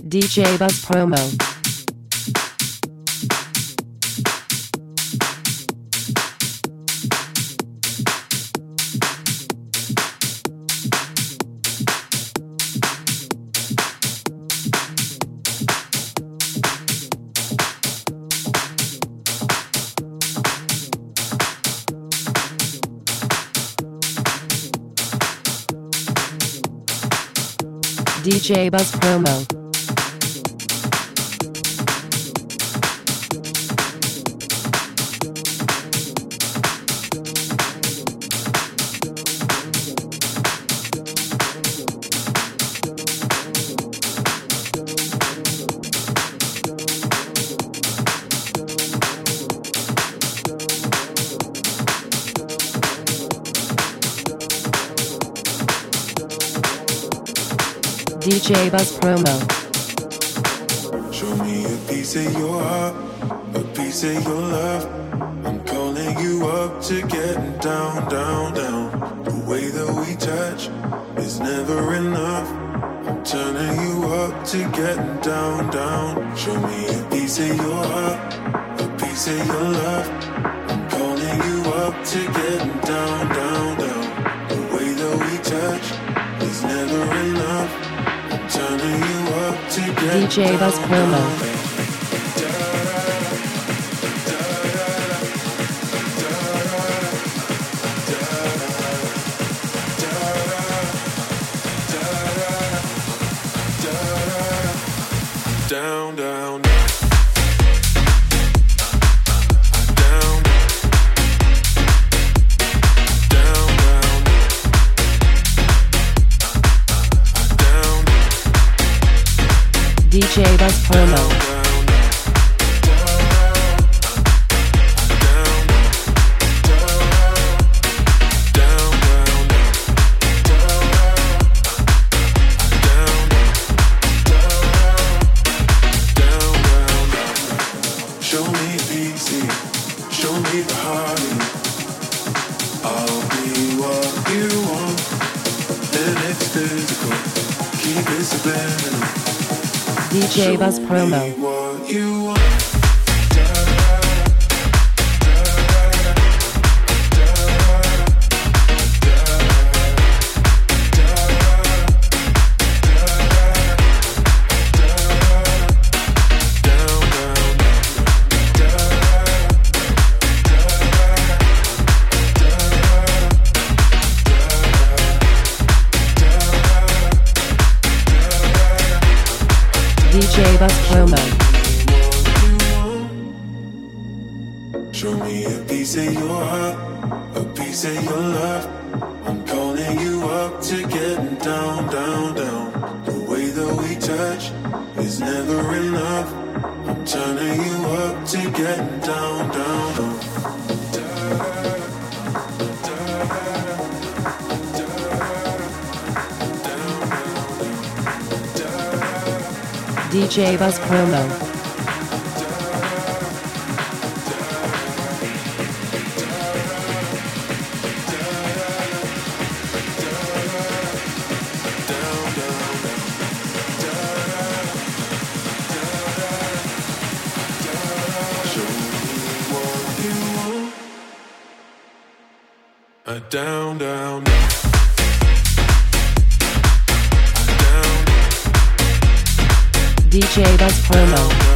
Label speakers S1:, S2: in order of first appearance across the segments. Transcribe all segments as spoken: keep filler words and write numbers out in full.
S1: D J Buzz Promo. D J Buzz Promo. D J Buzz Promo.
S2: Show me a piece of your heart, a piece of your love. I'm calling you up to getting down, down, down. The way that we touch is never enough. I'm turning you up to getting down, down. Show me a piece of your heart, a piece of your love. I'm calling you up to getting down, down, down. The way that we touch is never enough. Turning you up to get
S1: D J Buzz Promo.
S2: Down, down,
S1: D J Buzz Promo.
S2: show me easy, show me the heartache. I'll be what you want, and it's physical. Keep it subliminal.
S1: D J Buzz Promo.
S2: What you want.
S1: D J Buzz Promo.
S2: Show me a piece of your heart, a piece of your love. I'm calling you up to getting down, down, down. The way that we touch is never enough. I'm turning you up to getting down, down, down.
S1: D J Buzz Promo.
S2: A down, down,
S1: D J Buzz Promo.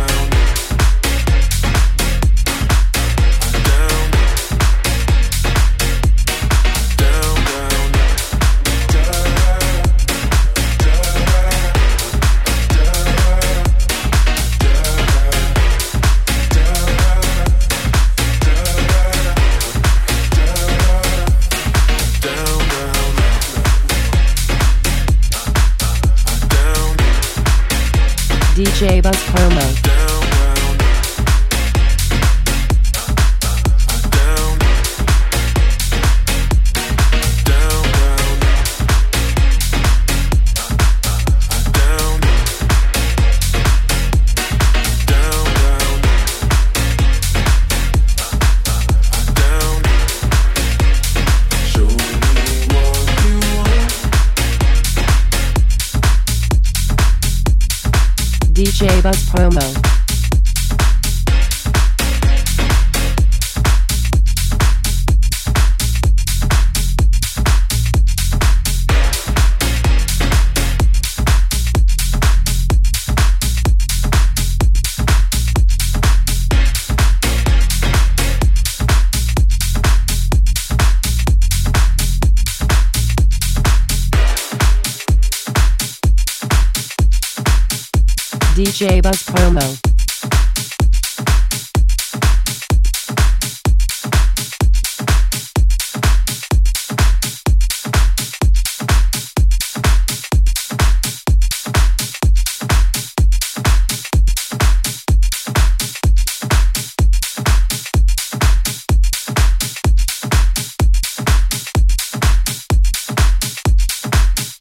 S1: D J Buzz Promo. D J Buzz Promo. D J Buzz Promo.